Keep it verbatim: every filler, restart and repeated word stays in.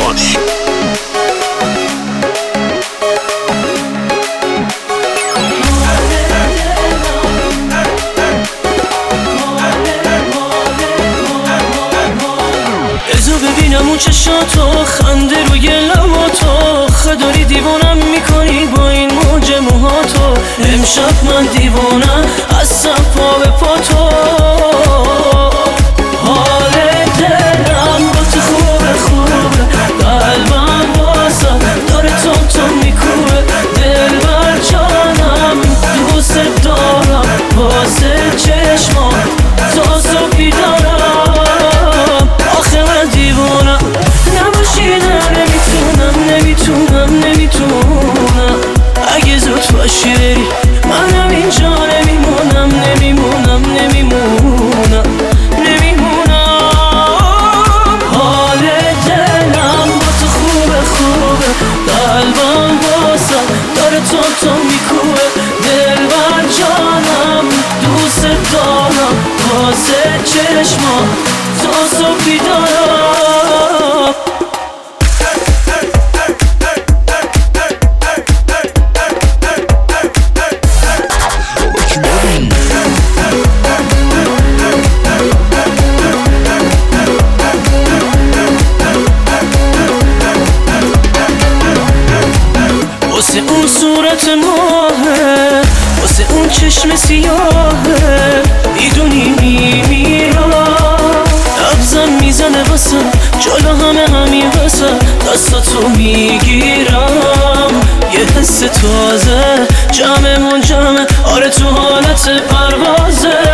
Funny. بذار ببینم اون چشاتو، خنده روی لباتو، خداری دیوانم میکنی با این موج موهاتو. امشب من دیوانم از سر پا به پا تو. حال دلم با تو خوبه خوبه، قلبم واسه داره تون تون میکوبه. دلبر جانم دوست دارم، واسه چشمام تازه بیدارم. آخه من دیوانم نباشی، نه نمیتونم نمیتونم نمیتونم. اگه زود باشی بری منم اینجا نمیمونم نمیمونم نمیمونم نمیمونم. حال دلم با تو خوبه خوبه، قلبم واسه داره تون تون میکوبه. دلبر جانم دوست دارم، واسه چشمام تازه بیدارم. واسه اون صورت ماهه، واسه اون چشم سیاهه، میدونی میمیرم. نبضم میزنه واسه جلو همه همین واسه دستاتو میگیرم. یه حس تازه جمعمون جمعه، آره تو حالت پروازه.